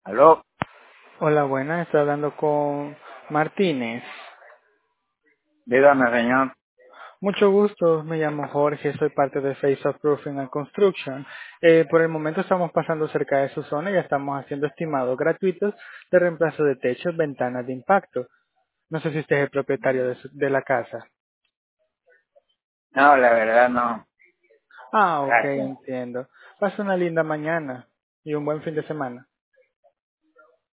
Aló, Hola, buenas, estoy hablando con Martínez. dígame, señor. Mucho gusto, me llamo Jorge, soy parte de Face of Roofing and Construction. Por el momento estamos pasando cerca de su zona y ya estamos haciendo estimados gratuitos de reemplazo de techos, ventanas de impacto. No sé si usted es el propietario de la casa. No, la verdad no. Ah, ok, Gracias. entiendo. Pasa una linda mañana y un buen fin de semana.